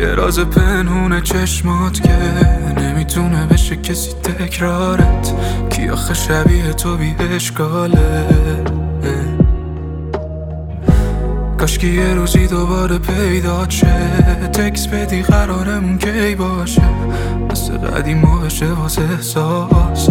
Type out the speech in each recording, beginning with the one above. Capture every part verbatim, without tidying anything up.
یه راز پنهون چشمات که نمیتونه بشه کسی تکرارت، کی آخه شبیه تو بی اشکاله. کاشکی یه روزی دوباره پیدا شه، تکس بدی قرارمون کی باشه، مثل قدیما بشه واسه احساسه.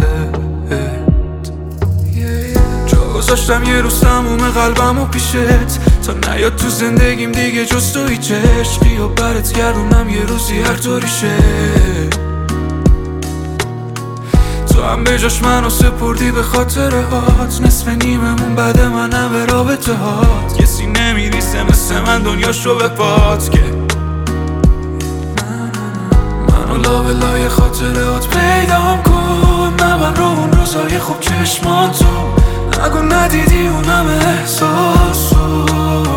جا گذاشتم یه روز تموم قلبم و پیشت، تا نیاد تو زندگیم دیگه جز تو هیچ عشقی، و برات گردونم یه روزی هر طوری شه. تو هم به جاش منو سپردی به خاطره هات، نصف نیممون بعد منم به رابطه هات. کسی نمیریسه مثل من دنیاشو به پات، که منو لابلای خاطره هات پیدام کن. نبر رو اون روزای خوب چشماتو، نگو ندیدی اونم احساسو.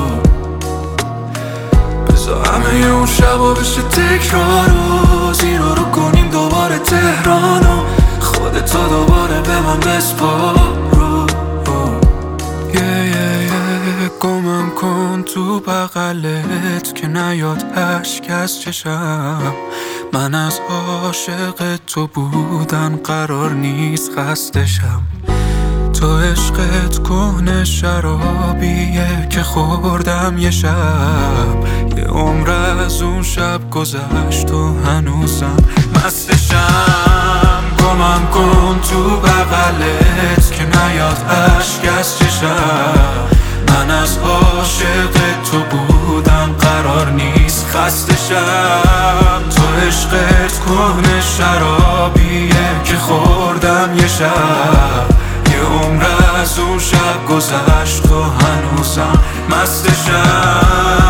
بذار همه اون شبا بشه تکرارو، زیرا رو کنیم دوباره تهرانو، خودتا دوباره به من بسپارو. یه یه یه گمم کن تو بغلت، که نیاد اشک از چشم. من از عاشق تو بودن قرار نیست خستشم. تو عشقت کهنه شرابیه که خوردم یه شب، یه عمر از اون شب گذشت و هنوزم مستشم. گمم کن تو بغلت، که نیاد اشک از چشم. من از عاشق تو بودم قرار نیست خستشم. تو عشقت کهنه شرابیه که خوردم یه شب، یه عمر از اون شب گذشت و هنوزم مستشم.